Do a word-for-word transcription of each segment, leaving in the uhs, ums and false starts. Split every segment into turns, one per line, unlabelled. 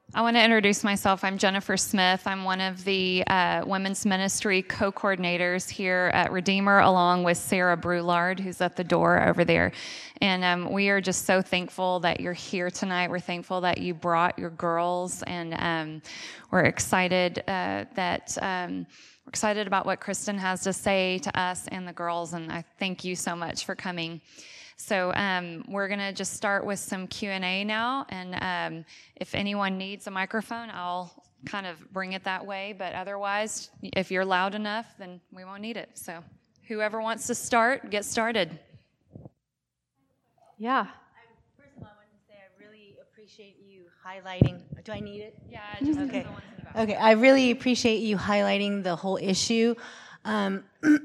I want to introduce myself. I'm Jennifer Smith. I'm one of the uh, women's ministry co-coordinators here at Redeemer, along with Sarah Brulard, who's at the door over there. And um, we are just so thankful that you're here tonight. We're thankful that you brought your girls, and um, we're excited uh, that um, we're excited about what Kristen has to say to us and the girls. And I thank you so much for coming. So um, we're going to just start with some Q and A now, and um, if anyone needs a microphone, I'll kind of bring it that way, but otherwise, if you're loud enough, then we won't need it. So whoever wants to start, get started.
Yeah.
First of all, I wanted to say I really appreciate you highlighting. Do I need it?
Yeah, just
okay.
the ones in the back.
Okay, I really appreciate you highlighting the whole issue. Um,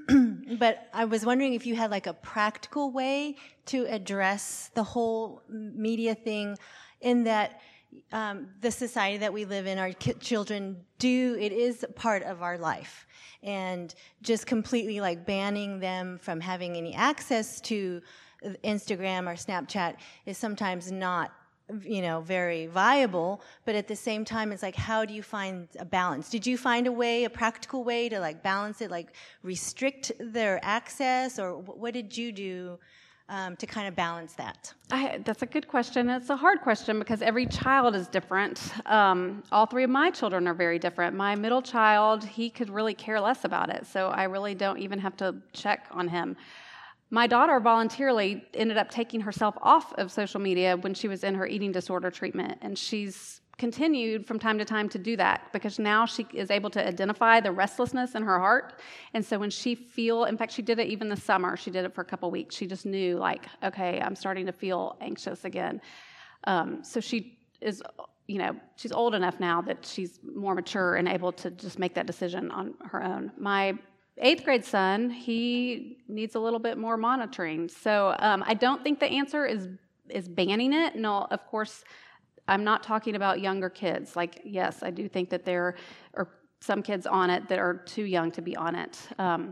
but I was wondering if you had like a practical way to address the whole media thing, in that um, the society that we live in, our ki- children do, it is part of our life. And just completely like banning them from having any access to Instagram or Snapchat is sometimes not, you know, very viable, but at the same time, it's like, how do you find a balance? Did you find a way, a practical way to like balance it, like restrict their access, or what did you do um, to kind of balance that?
I, that's a good question. It's a hard question because every child is different. Um, all three of my children are very different. My middle child, he could really care less about it, so I really don't even have to check on him. My daughter voluntarily ended up taking herself off of social media when she was in her eating disorder treatment, and she's continued from time to time to do that because now she is able to identify the restlessness in her heart. And so when she feel, in fact, she did it even this summer. She did it for a couple weeks. She just knew, like, okay, I'm starting to feel anxious again. Um, so she is, you know, she's old enough now that she's more mature and able to just make that decision on her own. My eighth grade son, he needs a little bit more monitoring. So um, I don't think the answer is is banning it. No, of course, I'm not talking about younger kids. Like, yes, I do think that there are some kids on it that are too young to be on it. Um,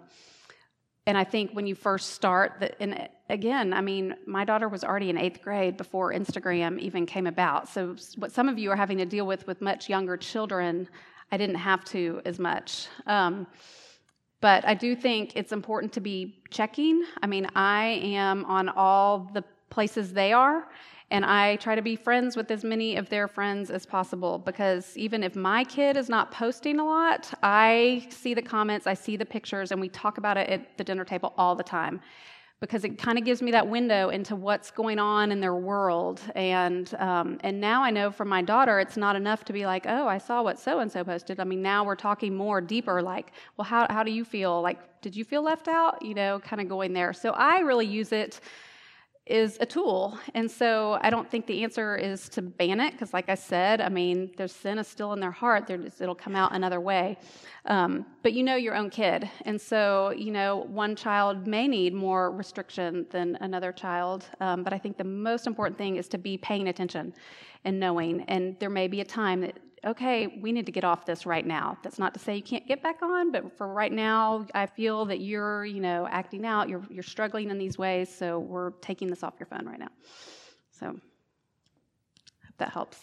and I think when you first start, the, and again, I mean, my daughter was already in eighth grade before Instagram even came about. So what some of you are having to deal with with much younger children, I didn't have to as much. Um, But I do think it's important to be checking. I mean, I am on all the places they are, and I try to be friends with as many of their friends as possible, because even if my kid is not posting a lot, I see the comments, I see the pictures, and we talk about it at the dinner table all the time, because it kind of gives me that window into what's going on in their world. And um, and now I know from my daughter, it's not enough to be like, oh, I saw what so-and-so posted. I mean, now we're talking more deeper, like, well, how how do you feel? Like, did you feel left out? You know, kind of going there. So I really use it is a tool. And so I don't think the answer is to ban it, because like I said, I mean, their sin is still in their heart. Just, it'll come out another way. Um, but you know your own kid. And so, you know, one child may need more restriction than another child. Um, but I think the most important thing is to be paying attention and knowing. And there may be a time that, okay, we need to get off this right now. That's not to say you can't get back on, but for right now, I feel that you're, you know, acting out, you're you're struggling in these ways, so we're taking this off your phone right now. So, hope that helps.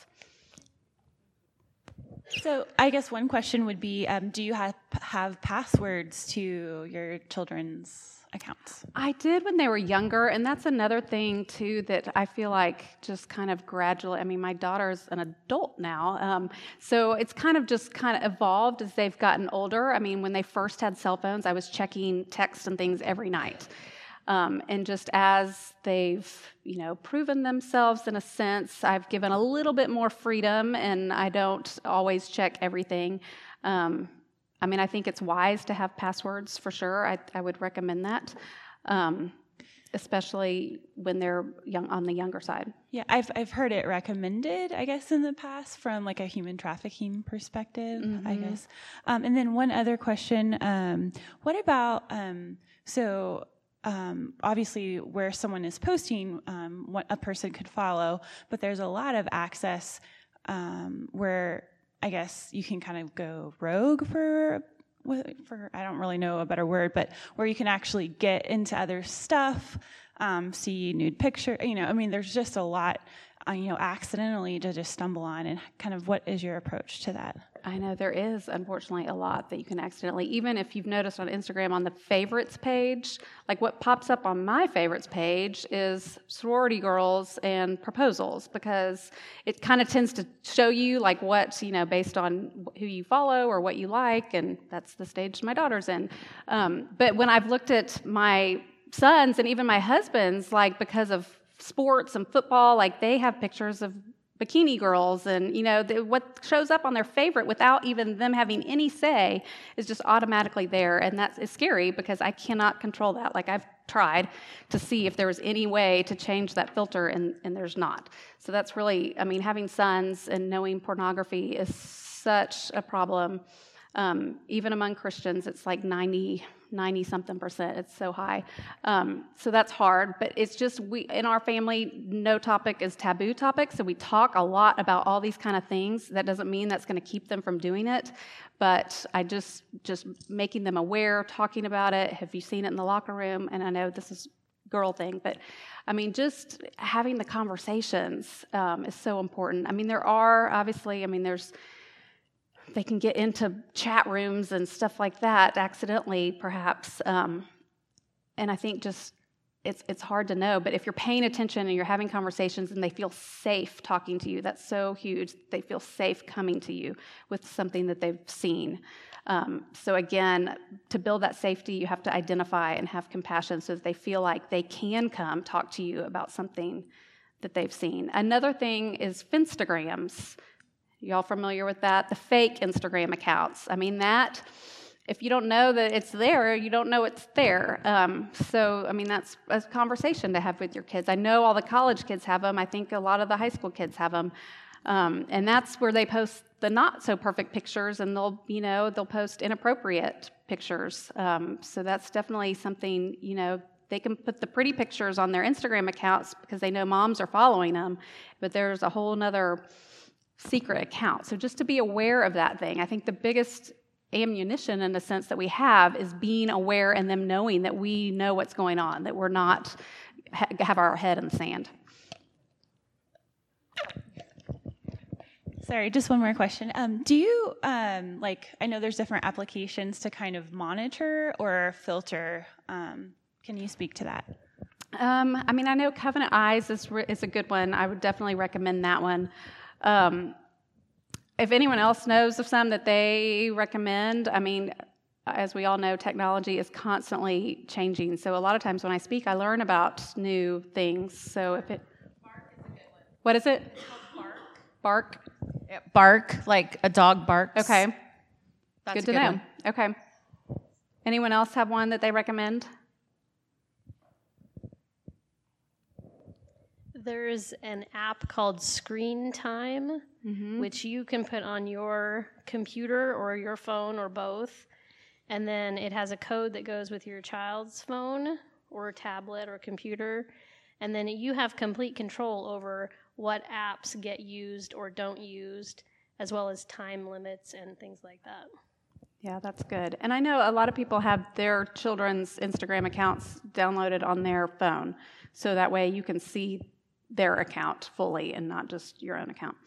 So, I guess one question would be, um, do you have have passwords to your children's accounts?
I did when they were younger, and that's another thing, too, that I feel like just kind of gradually, I mean, my daughter's an adult now, um, so it's kind of just kind of evolved as they've gotten older. I mean, when they first had cell phones, I was checking texts and things every night. Um, and just as they've, you know, proven themselves in a sense, I've given a little bit more freedom, and I don't always check everything. Um, I mean, I think it's wise to have passwords for sure. I, I would recommend that, um, especially when they're young on the younger side.
Yeah, I've I've heard it recommended, I guess, in the past from like a human trafficking perspective, mm-hmm. I guess. Um, and then one other question: um, what about um, so? Um, obviously, where someone is posting, um, what a person could follow, but there's a lot of access um, where I guess you can kind of go rogue for, for I don't really know a better word, but where you can actually get into other stuff, um, see nude picture. You know, I mean, there's just a lot uh, you know, accidentally to just stumble on, and kind of what is your approach to that?
I know there is, unfortunately, a lot that you can accidentally, even if you've noticed on Instagram on the favorites page, like what pops up on my favorites page is sorority girls and proposals, because it kind of tends to show you like what, you know, based on who you follow or what you like, and that's the stage my daughter's in. Um, but when I've looked at my sons and even my husband's, like because of sports and football, like they have pictures of bikini girls, and you know the, what shows up on their favorite without even them having any say is just automatically there, and that is scary because I cannot control that. Like I've tried to see if there was any way to change that filter, and, and there's not. So that's really, I mean, having sons and knowing pornography is such a problem. Um, even among Christians, it's like ninety, ninety something percent. It's so high. Um, so that's hard, but it's just, we, in our family, no topic is taboo topic. So we talk a lot about all these kind of things. That doesn't mean that's going to keep them from doing it, but I just, just making them aware, talking about it. Have you seen it in the locker room? And I know this is a girl thing, but I mean, just having the conversations um, is so important. I mean, there are obviously, I mean, there's, they can get into chat rooms and stuff like that accidentally, perhaps. Um, and I think just it's it's hard to know. But if you're paying attention and you're having conversations and they feel safe talking to you, that's so huge. They feel safe coming to you with something that they've seen. Um, so again, to build that safety, you have to identify and have compassion so that they feel like they can come talk to you about something that they've seen. Another thing is Finstagrams. Y'all familiar with that? The fake Instagram accounts. I mean, that, if you don't know that it's there, you don't know it's there. Um, so, I mean, that's a conversation to have with your kids. I know all the college kids have them. I think a lot of the high school kids have them. Um, and that's where they post the not so perfect pictures, and they'll, you know, they'll post inappropriate pictures. Um, so that's definitely something, you know, they can put the pretty pictures on their Instagram accounts because they know moms are following them, but there's a whole nother secret account. So just to be aware of that thing. I think the biggest ammunition in the sense that we have is being aware and them knowing that we know what's going on, that we're not ha- have our head in the sand.
Sorry, just one more question. Um, do you, um, like, I know there's different applications to kind of monitor or filter. Um, can you speak to that?
Um, I mean, I know Covenant Eyes is, re- is a good one. I would definitely recommend that one. Um, if anyone else knows of some that they recommend, I mean, as we all know, technology is constantly changing. So a lot of times when I speak, I learn about new things. So if it... Bark is a good one. What is it? It's called Bark. Bark?
Yeah, bark, like a dog barks.
Okay.
That's
good to
a good
know.
one.
Okay. Anyone else have one that they recommend?
There's an app called Screen Time, mm-hmm. which you can put on your computer or your phone or both. And then it has a code that goes with your child's phone or tablet or computer. And then you have complete control over what apps get used or don't used, as well as time limits and things like that.
Yeah, that's good. And I know a lot of people have their children's Instagram accounts downloaded on their phone. So that way you can see their account fully and not just your own account.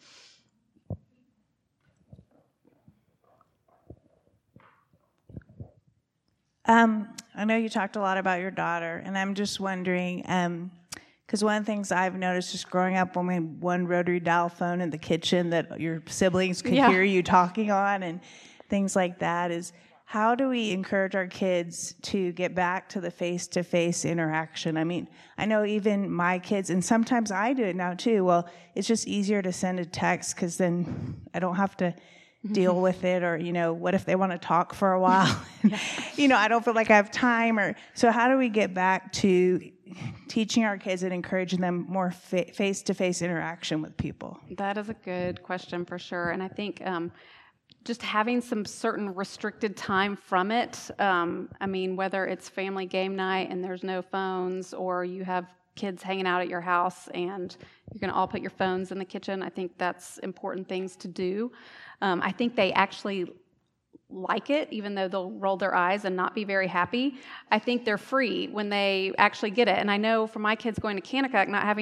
Um, I know you talked a lot about your daughter, and I'm just wondering, because um, one of the things I've noticed just growing up when we had one rotary dial phone in the kitchen that your siblings could
yeah.
hear you talking on and things like that is, how do we encourage our kids to get back to the face-to-face interaction? I mean, I know even my kids, and sometimes I do it now too, well, it's just easier to send a text because then I don't have to deal with it, or, you know, what if they want to talk for a while? yeah. You know, I don't feel like I have time. Or so how do we get back to teaching our kids and encouraging them more fa- face-to-face interaction with people?
That is a good question for sure. And I think um, just having some certain restricted time from it, um, I mean, whether it's family game night and there's no phones, or you have kids hanging out at your house and you're going to all put your phones in the kitchen, I think that's important things to do. Um, I think they actually like it, even though they'll roll their eyes and not be very happy. I think they're free when they actually get it. And I know for my kids going to Kanakuk, not having their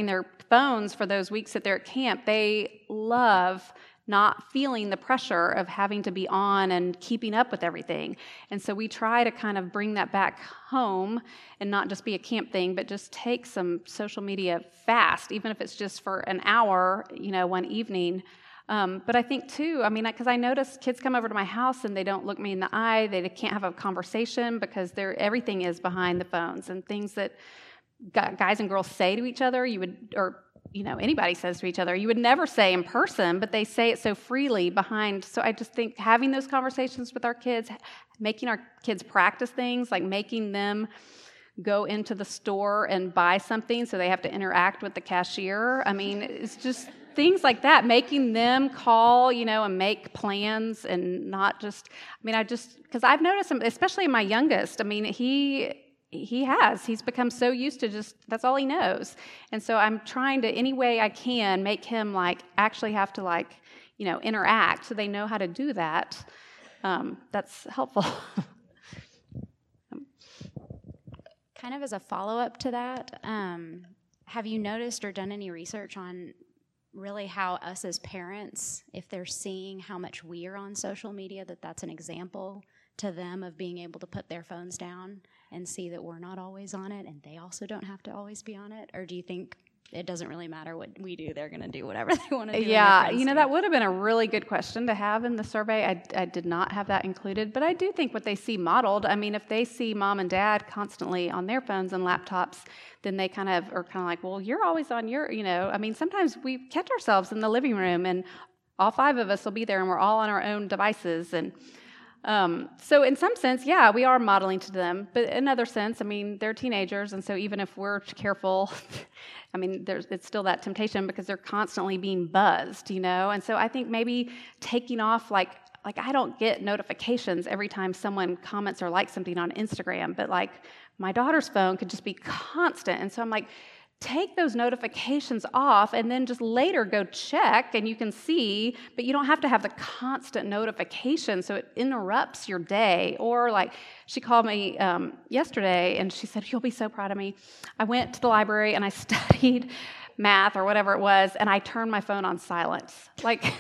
phones for those weeks that they're at camp, they love not feeling the pressure of having to be on and keeping up with everything. And so we try to kind of bring that back home and not just be a camp thing, but just take some social media fast, even if it's just for an hour, you know, one evening. Um, but I think, too, I mean, because I notice kids come over to my house and they don't look me in the eye. They can't have a conversation because they're, everything is behind the phones, and things that guys and girls say to each other, you would, or you know, anybody says to each other, you would never say in person, but they say it so freely behind. So I just think having those conversations with our kids, making our kids practice things, like making them go into the store and buy something so they have to interact with the cashier. I mean, it's just things like that, making them call, you know, and make plans and not just, I mean, I just, because I've noticed, especially in my youngest, I mean, he... He has. He's become so used to just, that's all he knows. And so I'm trying to, any way I can, make him, like, actually have to, like, you know, interact so they know how to do that. Um, that's helpful.
Kind of as a follow-up to that, um, have you noticed or done any research on really how us as parents, if they're seeing how much we are on social media, that that's an example to them of being able to put their phones down and see that we're not always on it and they also don't have to always be on it? Or do you think it doesn't really matter what we do, they're going to do whatever they want to do?
Yeah, you know, do? That would have been a really good question to have in the survey. I, I did not have that included, but I do think what they see modeled, I mean, if they see mom and dad constantly on their phones and laptops, then they kind of are kind of like, well, you're always on your, you know, I mean, sometimes we catch ourselves in the living room and all five of us will be there and we're all on our own devices. And Um, so in some sense, yeah, we are modeling to them, but in another sense, I mean, they're teenagers, and so even if we're careful, I mean, there's, it's still that temptation because they're constantly being buzzed, you know, and so I think maybe taking off, like, like I don't get notifications every time someone comments or likes something on Instagram, but like my daughter's phone could just be constant, and so I'm like, take those notifications off and then just later go check and you can see, but you don't have to have the constant notification so it interrupts your day. Or like she called me um, yesterday and she said, you'll be so proud of me. I went to the library and I studied math or whatever it was and I turned my phone on silence. Like...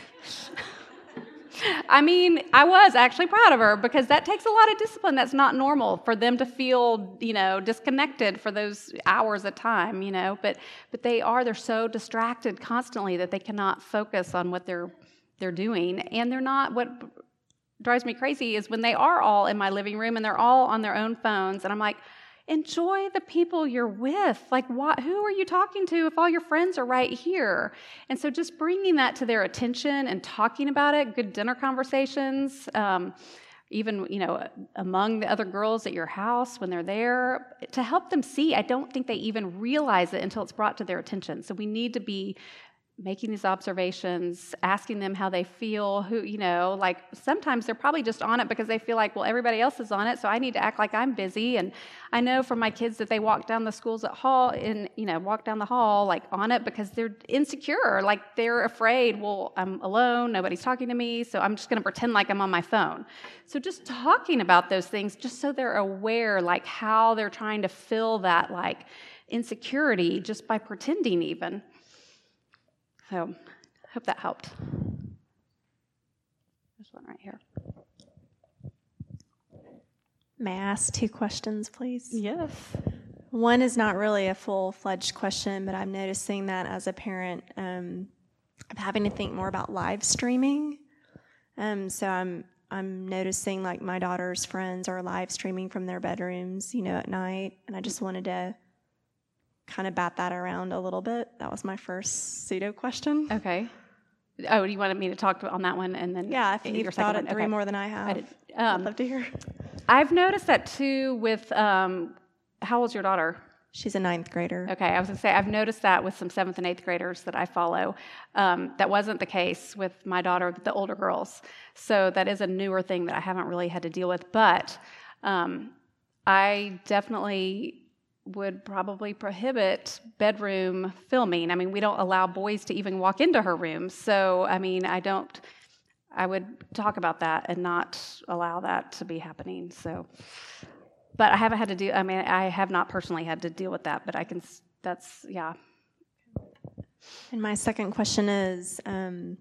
I mean, I was actually proud of her because that takes a lot of discipline. That's not normal for them to feel, you know, disconnected for those hours at time, you know. But but they are, they're so distracted constantly that they cannot focus on what they're they're doing. And they're not, what drives me crazy is when they are all in my living room and they're all on their own phones. And I'm like, enjoy the people you're with. Like, what, who are you talking to if all your friends are right here? And so just bringing that to their attention and talking about it, good dinner conversations, um, even, you know, among the other girls at your house when they're there, to help them see. I don't think they even realize it until it's brought to their attention. So we need to be making these observations, asking them how they feel, who, you know, like sometimes they're probably just on it because they feel like, well, everybody else is on it, so I need to act like I'm busy. And I know from my kids that they walk down the schools at hall and, you know, walk down the hall like on it because they're insecure, like they're afraid, well, I'm alone, nobody's talking to me, so I'm just going to pretend like I'm on my phone. So just talking about those things, just so they're aware, like how they're trying to fill that like insecurity just by pretending even. So I hope that helped. There's one right here.
May I ask two questions, please?
Yes.
One is not really a full-fledged question, but I'm noticing that as a parent, um, I'm having to think more about live streaming. Um, so I'm I'm noticing like my daughter's friends are live streaming from their bedrooms, you know, at night, and I just wanted to kind of bat that around a little bit. That was my first pseudo question.
Okay. Oh, you wanted me to talk on that one and then
yeah, if you've thought it three
okay.
more than I have,
I did. Um,
I'd love to hear.
I've noticed that too with, um, how old's your daughter?
She's a ninth grader.
Okay, I was going to say, I've noticed that with some seventh and eighth graders that I follow. Um, that wasn't the case with my daughter, the older girls. So that is a newer thing that I haven't really had to deal with. But um, I definitely would probably prohibit bedroom filming. I mean, we don't allow boys to even walk into her room. So, I mean, I don't, I would talk about that and not allow that to be happening. So, but I haven't had to do, I mean, I have not personally had to deal with that, but I can, that's, yeah.
And my second question is, um,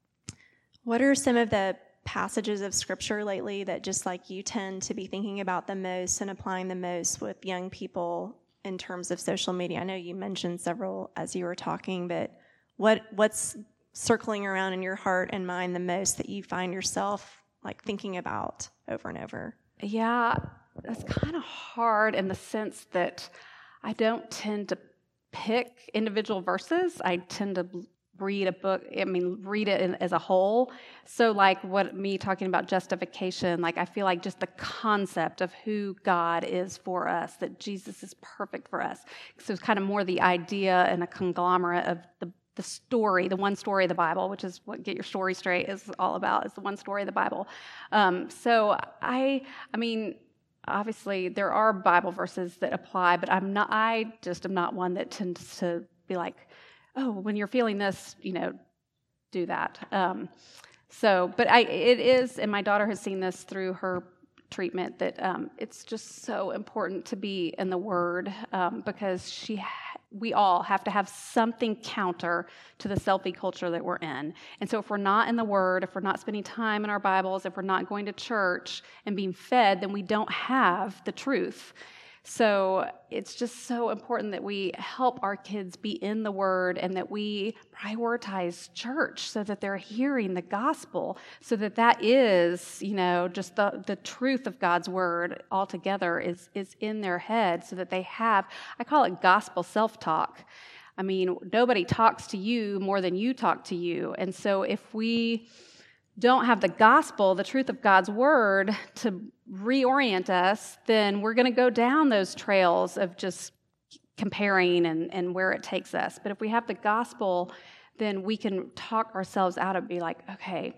what are some of the passages of Scripture lately that just like you tend to be thinking about the most and applying the most with young people in terms of social media? I know you mentioned several as you were talking, but what what's circling around in your heart and mind the most that you find yourself like thinking about over and over?
Yeah, that's kind of hard in the sense that I don't tend to pick individual verses. I tend to read a book, I mean, read it in, as a whole. So like what me talking about justification, like I feel like just the concept of who God is for us, that Jesus is perfect for us. So it's kind of more the idea and a conglomerate of the the story, the one story of the Bible, which is what Get Your Story Straight is all about, is the one story of the Bible. Um, so I, I mean, obviously there are Bible verses that apply, but I'm not, I just am not one that tends to be like, oh, when you're feeling this, you know, do that. Um, so, but I, it is, and my daughter has seen this through her treatment, that um, it's just so important to be in the Word um, because she, ha- we all have to have something counter to the selfie culture that we're in. And so if we're not in the Word, if we're not spending time in our Bibles, if we're not going to church and being fed, then we don't have the truth. So it's just so important that we help our kids be in the Word and that we prioritize church so that they're hearing the gospel, so that that is, you know, just the, the truth of God's Word altogether is, is in their head, so that they have, I call it gospel self-talk. I mean, nobody talks to you more than you talk to you. And so if we don't have the gospel, the truth of God's Word, to reorient us, then we're going to go down those trails of just comparing and, and where it takes us. But if we have the gospel, then we can talk ourselves out of be like, okay,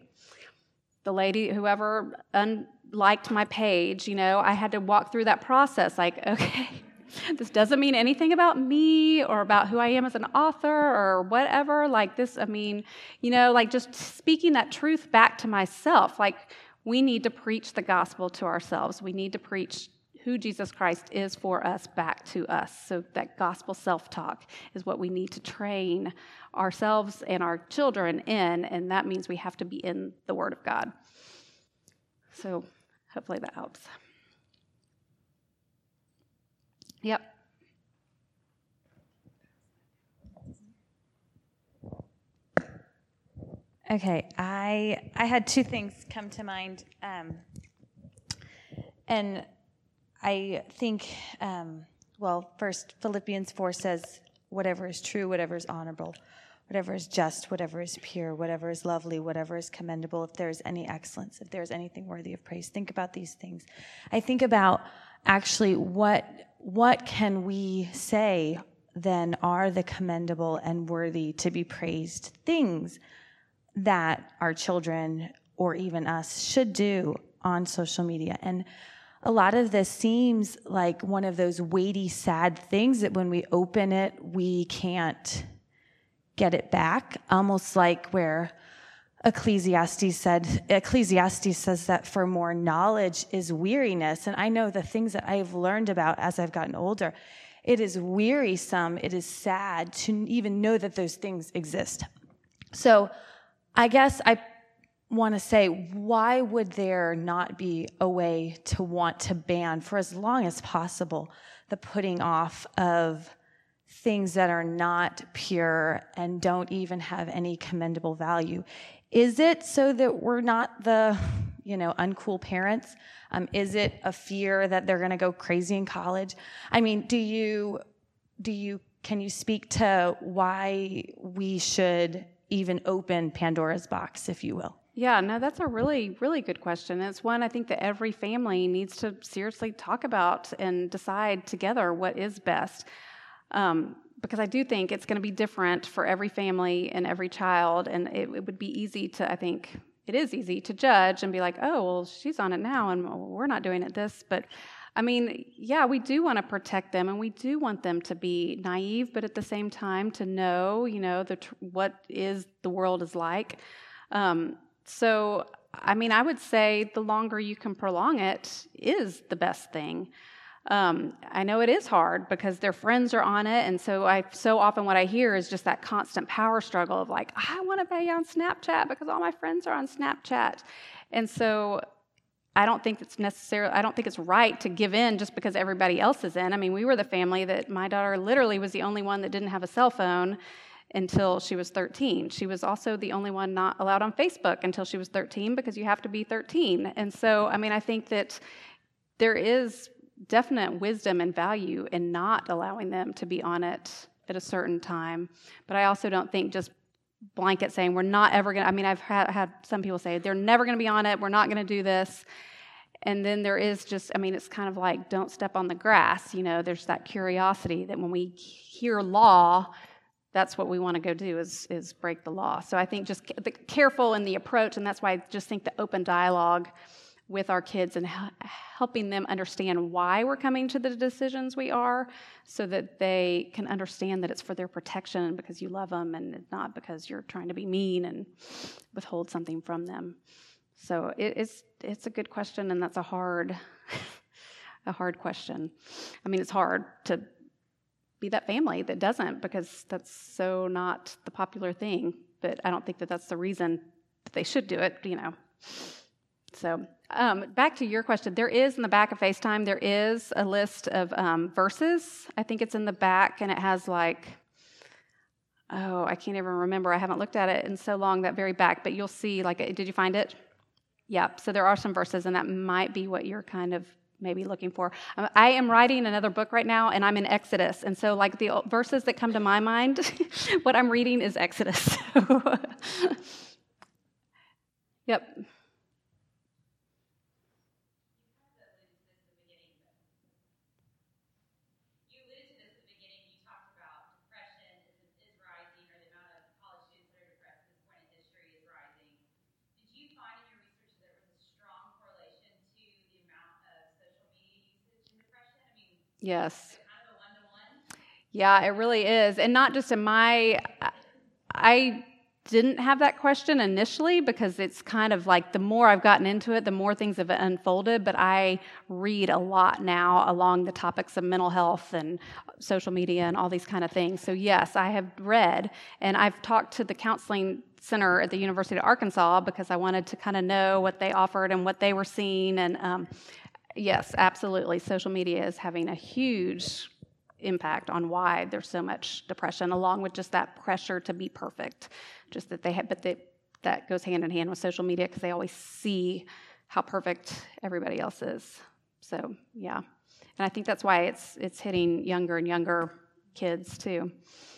the lady, whoever unliked my page, you know, I had to walk through that process like, okay, this doesn't mean anything about me or about who I am as an author or whatever. Like this, I mean, you know, like just speaking that truth back to myself. Like we need to preach the gospel to ourselves. We need to preach who Jesus Christ is for us back to us. So that gospel self-talk is what we need to train ourselves and our children in, and that means we have to be in the Word of God. So hopefully that helps. Yep.
Okay, I I had two things come to mind, um, and I think, um, well, first Philippians four says, whatever is true, whatever is honorable, whatever is just, whatever is pure, whatever is lovely, whatever is commendable, if there is any excellence, if there is anything worthy of praise, think about these things. I think about actually what what can we say then are the commendable and worthy to be praised things that our children or even us should do on social media. And a lot of this seems like one of those weighty, sad things that when we open it, we can't get it back, almost like where Ecclesiastes said, Ecclesiastes says that for more knowledge is weariness. And I know the things that I've learned about as I've gotten older, it is wearisome, it is sad to even know that those things exist. So I guess I want to say, why would there not be a way to want to ban for as long as possible the putting off of things that are not pure and don't even have any commendable value? Is it so that we're not the, you know, uncool parents? Um, is it a fear that they're going to go crazy in college? I mean, do you, do you, can you speak to why we should even open Pandora's box, if you will?
Yeah, no, that's a really, really good question. It's one I think that every family needs to seriously talk about and decide together what is best. Um, because I do think it's going to be different for every family and every child, and it, it would be easy to, I think, it is easy to judge and be like, oh, well, she's on it now, and we're not doing it this. But, I mean, yeah, we do want to protect them, and we do want them to be naive, but at the same time to know, you know, the what is the world is like. Um, so, I mean, I would say the longer you can prolong it is the best thing. Um, I know it is hard because their friends are on it, and so I so often what I hear is just that constant power struggle of like, I want to be on Snapchat because all my friends are on Snapchat. And so I don't think it's necessarily, I don't think it's right to give in just because everybody else is in. I mean, we were the family that my daughter literally was the only one that didn't have a cell phone until she was thirteen. She was also the only one not allowed on Facebook until she was thirteen because you have to be thirteen. And so, I mean, I think that there is definite wisdom and value in not allowing them to be on it at a certain time. But I also don't think just blanket saying we're not ever going to, I mean, I've had, had some people say they're never going to be on it, we're not going to do this. And then there is just, I mean, it's kind of like don't step on the grass. You know, there's that curiosity that when we hear law, that's what we want to go do is is break the law. So I think just the, careful in the approach, and that's why I just think the open dialogue with our kids and helping them understand why we're coming to the decisions we are so that they can understand that it's for their protection because you love them and not because you're trying to be mean and withhold something from them. So it, it's it's a good question, and that's a hard a hard question. I mean, it's hard to be that family that doesn't because that's so not the popular thing, but I don't think that that's the reason that they should do it, you know. So um, back to your question, there is in the back of FaceTime, there is a list of um, verses. I think it's in the back, and it has like, oh, I can't even remember. I haven't looked at it in so long, that very back, but you'll see, like, did you find it? Yep, so there are some verses, and that might be what you're kind of maybe looking for. Um, I am writing another book right now, and I'm in Exodus, and so like the verses that come to my mind, what I'm reading is Exodus. Yep. Yes. Yeah, it really is. And not just in my, I didn't have that question initially because it's kind of like the more I've gotten into it, the more things have unfolded, but I read a lot now along the topics of mental health and social media and all these kind of things. So yes, I have read, and I've talked to the counseling center at the University of Arkansas because I wanted to kind of know what they offered and what they were seeing, and um, yes, absolutely. Social media is having a huge impact on why there's so much depression, along with just that pressure to be perfect. Just that they have, but they, that goes hand in hand with social media because they always see how perfect everybody else is. So yeah, and I think that's why it's it's hitting younger and younger kids too.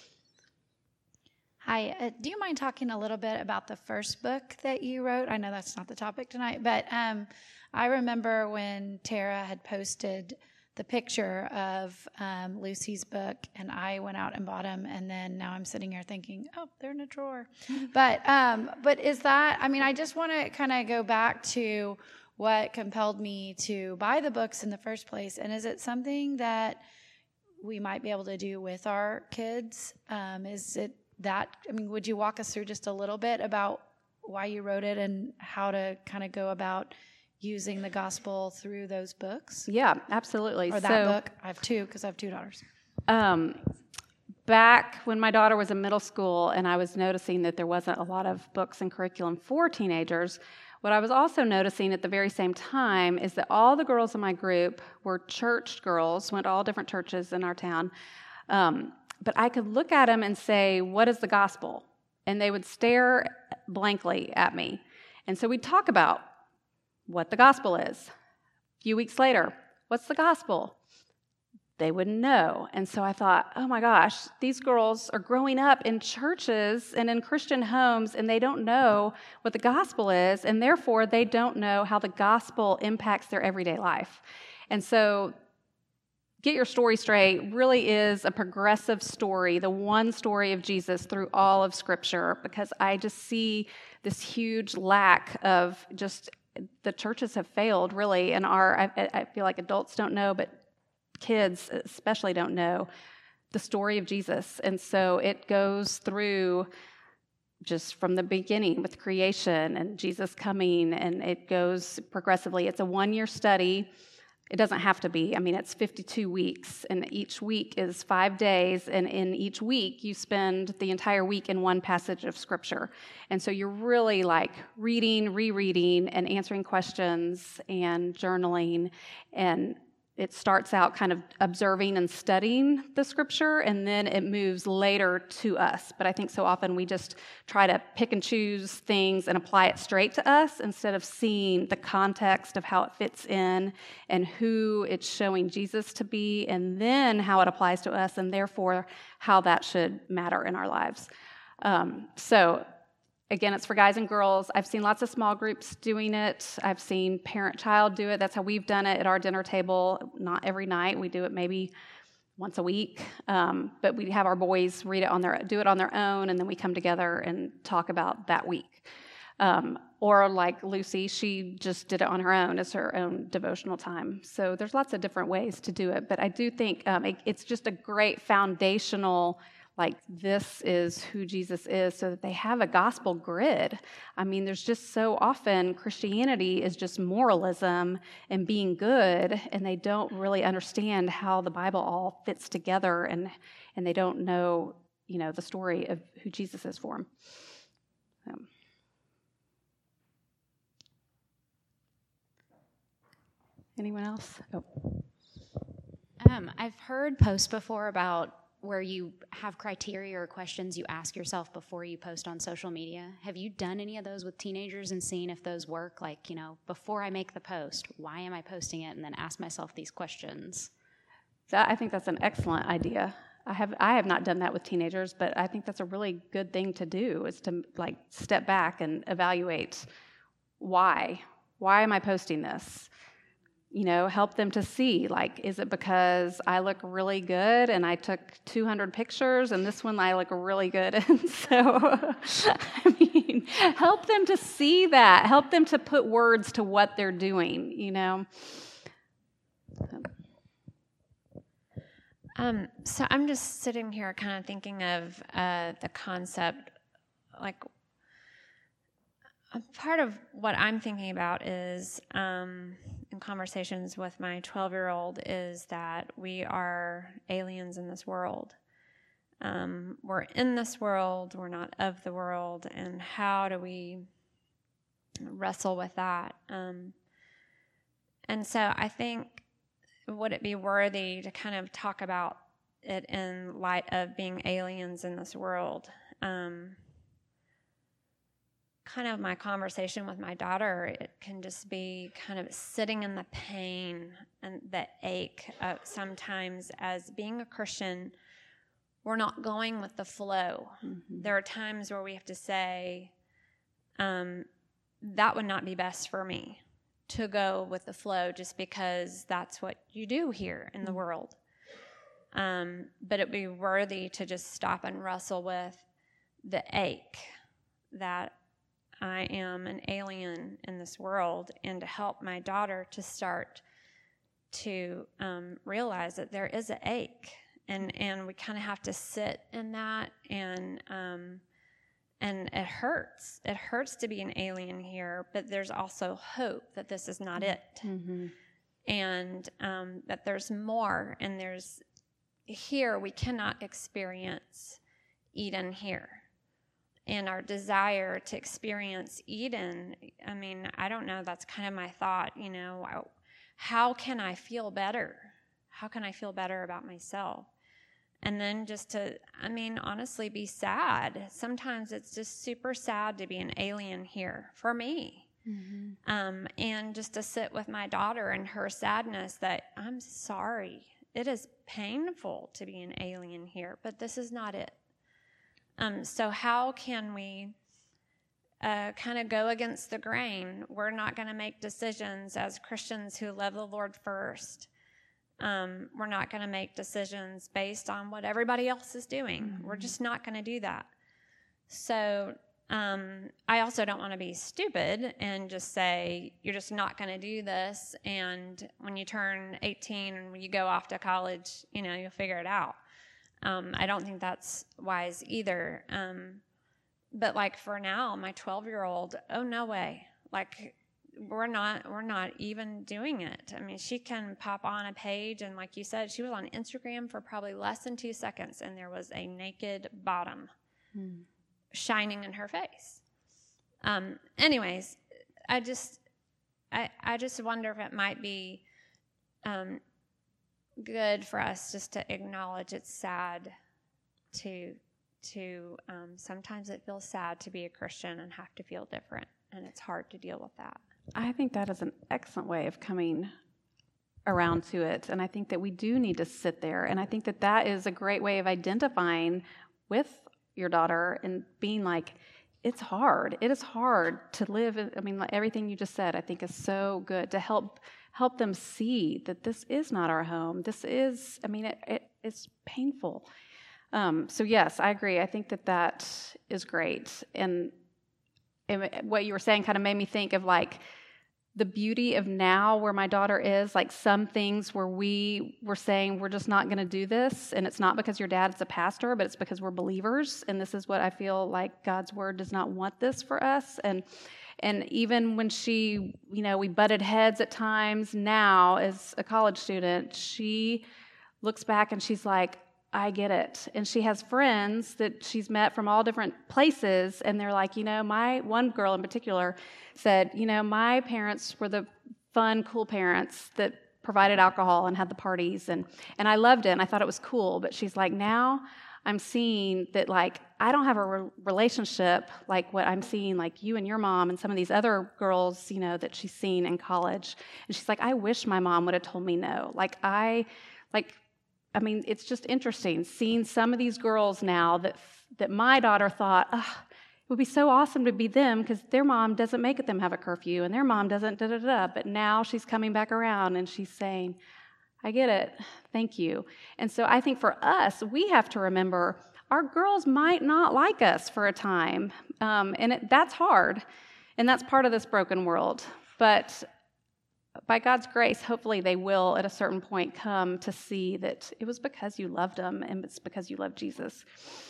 Hi, uh, do you mind talking a little bit about the first book that you wrote? I know that's not the topic tonight, but um, I remember when Tara had posted the picture of um, Lucy's book, and I went out and bought them, and then now I'm sitting here thinking, oh, they're in a drawer. but um, but is that, I mean, I just want to kind of go back to what compelled me to buy the books in the first place, and is it something that we might be able to do with our kids? Um, is it that, I mean, would you walk us through just a little bit about why you wrote it and how to kind of go about using the gospel through those books?
Yeah, absolutely.
Or that
so,
book. I have two because I have two daughters.
Um, back when my daughter was in middle school and I was noticing that there wasn't a lot of books and curriculum for teenagers, what I was also noticing at the very same time is that all the girls in my group were church girls, went to all different churches in our town, um, but I could look at them and say, what is the gospel? And they would stare blankly at me. And so we'd talk about what the gospel is. A few weeks later, what's the gospel? They wouldn't know. And so I thought, oh my gosh, these girls are growing up in churches and in Christian homes, and they don't know what the gospel is, and therefore they don't know how the gospel impacts their everyday life. And so Get Your Story Straight really is a progressive story, the one story of Jesus through all of Scripture, because I just see this huge lack of just, the churches have failed, really, and our, I, I feel like adults don't know, but kids especially don't know the story of Jesus. And so it goes through just from the beginning with creation and Jesus coming, and it goes progressively. It's a one-year study. It doesn't have to be. I mean, it's fifty-two weeks, and each week is five days, and in each week you spend the entire week in one passage of Scripture. And so you're really like reading, rereading, and answering questions and journaling, and it starts out kind of observing and studying the Scripture, and then it moves later to us. But I think so often we just try to pick and choose things and apply it straight to us instead of seeing the context of how it fits in and who it's showing Jesus to be, and then how it applies to us, and therefore how that should matter in our lives. Um, so Again, it's for guys and girls. I've seen lots of small groups doing it. I've seen parent-child do it. That's how we've done it at our dinner table. Not every night. We do it maybe once a week. Um, but we have our boys read it on their, do it on their own, and then we come together and talk about that week. Um, or like Lucy, she just did it on her own as her own devotional time. So there's lots of different ways to do it. But I do think um, it, it's just a great foundational, like, this is who Jesus is, so that they have a gospel grid. I mean, there's just so often Christianity is just moralism and being good, and they don't really understand how the Bible all fits together, and and they don't know, you know, the story of who Jesus is for them. Um, anyone else? Oh.
Um, I've heard posts before about where you have criteria or questions you ask yourself before you post on social media. Have you done any of those with teenagers and seen if those work? Like, you know, before I make the post, why am I posting it? And then ask myself these questions.
That, I think that's an excellent idea. I have I have not done that with teenagers, but I think that's a really good thing to do, is to like step back and evaluate why. Why am I posting this? You know, help them to see, like, is it because I look really good and I took two hundred pictures and this one I look really good? And so, I mean, help them to see that. Help them to put words to what they're doing, you know?
Um, so I'm just sitting here kind of thinking of uh, the concept, like, a part of what I'm thinking about is, um, in conversations with my twelve-year-old, is that we are aliens in this world. Um, we're in this world, we're not of the world, and how do we wrestle with that? Um, and so I think, would it be worthy to kind of talk about it in light of being aliens in this world? Um, kind of my conversation with my daughter, it can just be kind of sitting in the pain and the ache of sometimes as being a Christian, we're not going with the flow. Mm-hmm. There are times where we have to say, um, that would not be best for me to go with the flow just because that's what you do here in the world. Um, but it'd be worthy to just stop and wrestle with the ache that I am an alien in this world, and to help my daughter to start to um, realize that there is an ache, and, and we kind of have to sit in that, and um, and it hurts. It hurts to be an alien here, but there's also hope that this is not it, mm-hmm. and um, that there's more, and there's here we cannot experience Eden here. And our desire to experience Eden, I mean, I don't know, that's kind of my thought, you know, how can I feel better? How can I feel better about myself? And then just to, I mean, honestly, be sad. Sometimes it's just super sad to be an alien here for me. Mm-hmm. Um, and just to sit with my daughter and her sadness that I'm sorry. It is painful to be an alien here, but this is not it. Um, so how can we uh, kind of go against the grain? We're not going to make decisions as Christians who love the Lord first. Um, we're not going to make decisions based on what everybody else is doing. Mm-hmm. We're just not going to do that. So um, I also don't want to be stupid and just say, you're just not going to do this, and when you turn eighteen and when you go off to college, you know, you'll figure it out. Um, I don't think that's wise either. Um, but like for now, my twelve-year-old, oh, no way. Like
we're not we're not even doing it. I mean, she can pop on a page, and like you said, she was on Instagram for probably less than two seconds, and there was a naked bottom mm. shining in her face. Um, anyways, I just I I just wonder if it might be um, good for us just to acknowledge it's sad to to um, sometimes it feels sad to be a Christian and have to feel different, and it's hard to deal with that.
I think that is an excellent way of coming around to it, and I think that we do need to sit there, and I think that that is a great way of identifying with your daughter and being like, it's hard. It is hard to live. I mean, like everything you just said, I think is so good to help help them see that this is not our home. This is, I mean, it, it it's painful. Um, so yes, I agree. I think that that is great, and, and what you were saying kind of made me think of like the beauty of now where my daughter is, like some things where we were saying we're just not going to do this, and it's not because your dad's a pastor, but it's because we're believers, and this is what I feel like God's word does not want this for us. And and even when she, you know, we butted heads at times now as a college student, she looks back and she's like, I get it. And she has friends that she's met from all different places, and they're like, you know, my one girl in particular said, you know, my parents were the fun, cool parents that provided alcohol and had the parties, and and I loved it, and I thought it was cool. But she's like, now I'm seeing that, like, I don't have a re- relationship like what I'm seeing, like you and your mom and some of these other girls, you know, that she's seen in college. And she's like, I wish my mom would have told me no. Like, I, like, I mean, it's just interesting seeing some of these girls now that that my daughter thought, oh, it would be so awesome to be them because their mom doesn't make them have a curfew and their mom doesn't da-da-da. But now she's coming back around and she's saying, I get it. Thank you. And so I think for us, we have to remember our girls might not like us for a time. Um, and it, that's hard. And that's part of this broken world. But by God's grace, hopefully they will at a certain point come to see that it was because you loved them and it's because you loved Jesus.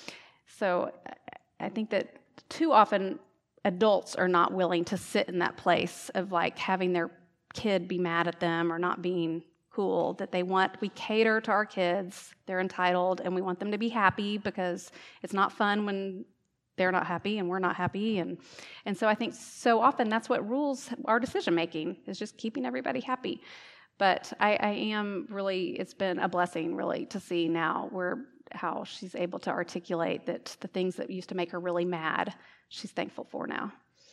So I think that too often adults are not willing to sit in that place of like having their kid be mad at them or not being cool, that they want, we cater to our kids, they're entitled, and we want them to be happy because it's not fun when they're not happy and we're not happy. And and so I think so often that's what rules our decision making, is just keeping everybody happy. But I, I am really, it's been a blessing really to see now where how she's able to articulate that the things that used to make her really mad, she's thankful for now.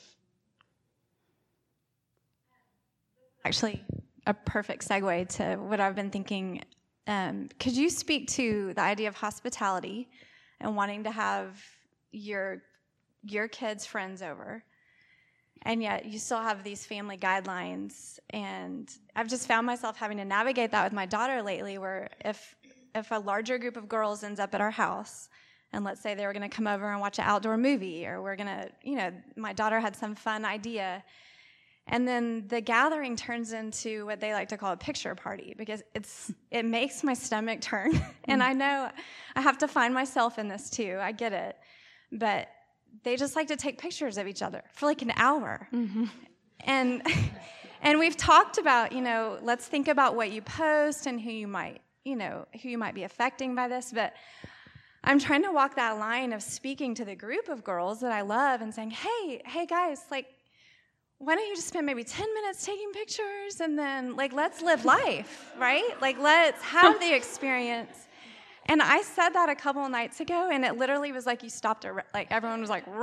Actually, a perfect segue to what I've been thinking. Um, could you speak to the idea of hospitality and wanting to have your your kids' friends over, and yet you still have these family guidelines? And I've just found myself having to navigate that with my daughter lately, where if if a larger group of girls ends up at our house, and let's say they were going to come over and watch an outdoor movie, or we're going to, you know, my daughter had some fun idea, and then the gathering turns into what they like to call a picture party, because it's it makes my stomach turn. And I know I have to find myself in this too. I get it. But they just like to take pictures of each other for like an hour. Mm-hmm. And and we've talked about, you know, let's think about what you post and who you might, you know, who you might be affecting by this. But I'm trying to walk that line of speaking to the group of girls that I love and saying, hey, hey guys, like, why don't you just spend maybe ten minutes taking pictures, and then like let's live life, right? Like let's have the experience. And I said that a couple of nights ago, and it literally was like you stopped, a, like everyone was like,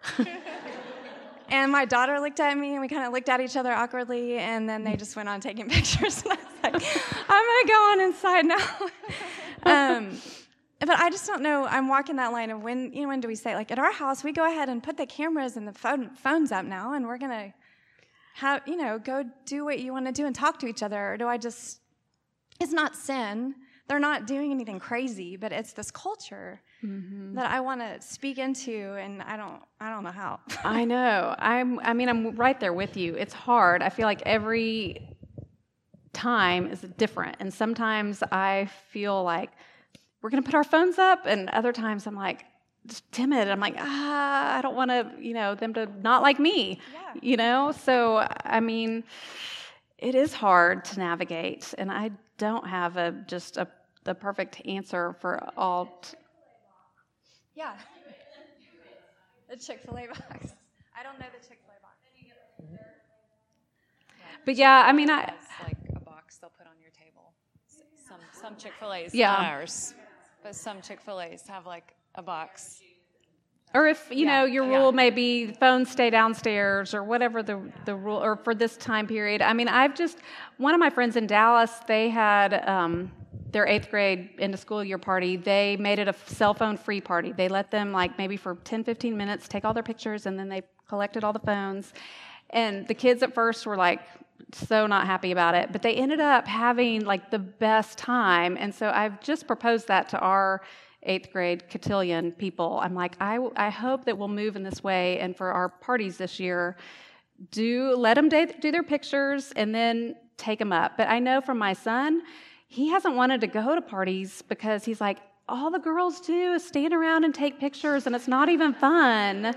and my daughter looked at me, and we kind of looked at each other awkwardly, and then they just went on taking pictures, and I was like, I'm going to go on inside now. um, but I just don't know, I'm walking that line of when, you know, when do we say, like at our house, we go ahead and put the cameras and the phone, phones up now, and we're going to have, you know, go do what you want to do and talk to each other, or do I just, it's not sin. They're not doing anything crazy, but it's this culture mm-hmm. that I want to speak into, and I don't, I don't know how.
I know. I'm. I mean, I'm right there with you. It's hard. I feel like every time is different, and sometimes I feel like we're going to put our phones up, and other times I'm like, timid. I'm like, ah, I don't want to, you know, them to not like me, yeah. you know? So, I mean, it is hard to navigate, and I don't have a just a the perfect answer for all. T-
yeah. The Chick-fil-A box. I don't know the Chick-fil-A box.
But yeah, I mean, I
like a box they'll put on your table. Some some Chick-fil-A's,
yeah.
not ours, but some Chick-fil-A's have like a box.
Or if, you
yeah.
know, your
yeah.
rule may be phones stay downstairs or whatever the, the rule, or for this time period. I mean, I've just, one of my friends in Dallas, they had um, their eighth grade end of school year party. They made it a cell phone free party. They let them, like, maybe for ten, fifteen minutes, take all their pictures, and then they collected all the phones. And the kids at first were like, so not happy about it, but they ended up having like the best time. And so I've just proposed that to our eighth grade cotillion people. I'm like, I, I hope that we'll move in this way, and for our parties this year, do let them do, do their pictures and then take them up. But I know from my son, he hasn't wanted to go to parties because he's like, all the girls do is stand around and take pictures, and it's not even fun.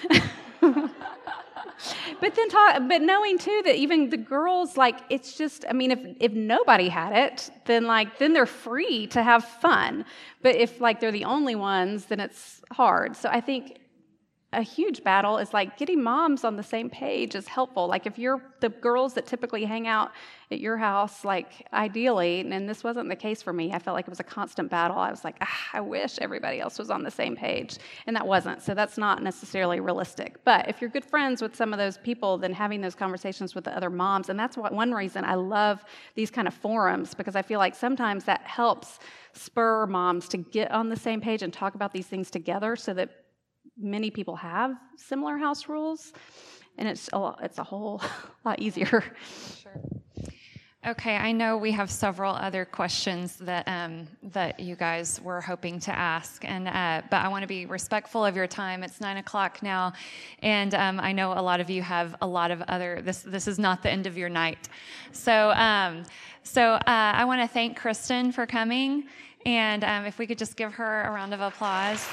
But then talk, but knowing too that even the girls, like, it's just, I mean, if if nobody had it, then like then they're free to have fun. But if like they're the only ones, then it's hard. So I think a huge battle is like getting moms on the same page is helpful. Like if you're the girls that typically hang out at your house, like ideally, and this wasn't the case for me, I felt like it was a constant battle. I was like, ah, I wish everybody else was on the same page, and that wasn't. So that's not necessarily realistic. But if you're good friends with some of those people, then having those conversations with the other moms, and that's what one reason I love these kind of forums, because I feel like sometimes that helps spur moms to get on the same page and talk about these things together, so that many people have similar house rules, and it's a lot, it's a whole lot easier.
Sure. Okay, I know we have several other questions that um, that you guys were hoping to ask, and uh, but I want to be respectful of your time. It's nine o'clock now, and um, I know a lot of you have a lot of other. This this is not the end of your night, so um, so uh, I want to thank Kristen for coming, and um, if we could just give her a round of applause.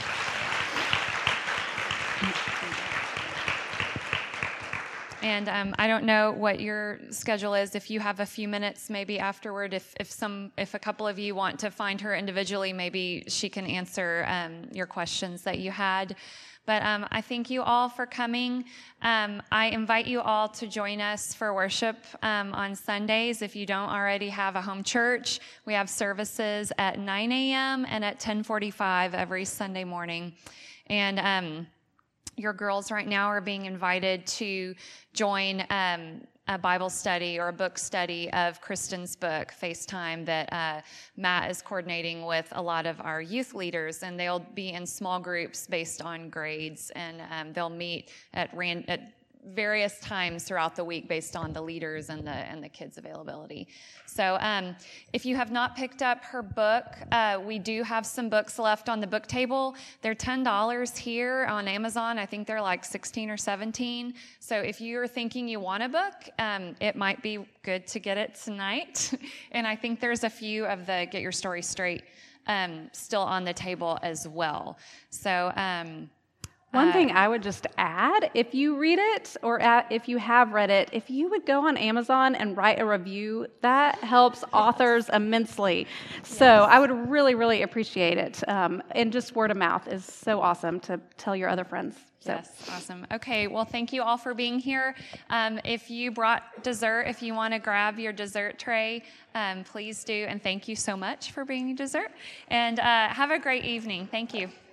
And um, I don't know what your schedule is. If you have a few minutes, maybe afterward, if if some, if a couple of you want to find her individually, maybe she can answer um, your questions that you had. But um, I thank you all for coming. Um, I invite you all to join us for worship um, on Sundays. If you don't already have a home church, we have services at nine a.m. and at ten forty-five every Sunday morning. And um, your girls right now are being invited to join um, a Bible study or a book study of Kristen's book, FaceTime, that uh, Matt is coordinating with a lot of our youth leaders, and they'll be in small groups based on grades, and um, they'll meet at, ran- at various times throughout the week based on the leaders and the and the kids' availability. So um, if you have not picked up her book, uh, we do have some books left on the book table. They're ten dollars here on Amazon. I think they're like sixteen or seventeen. So if you're thinking you want a book, um, it might be good to get it tonight. And I think there's a few of the Get Your Story Straight um, still on the table as well. So um
One
uh,
thing I would just add, if you read it or at, if you have read it, if you would go on Amazon and write a review, that helps authors immensely. So yes. I would really, really appreciate it. Um, and just word of mouth is so awesome to tell your other friends. So.
Yes, awesome. Okay, well, thank you all for being here. Um, if you brought dessert, if you want to grab your dessert tray, um, please do. And thank you so much for bringing dessert. And uh, have a great evening. Thank you.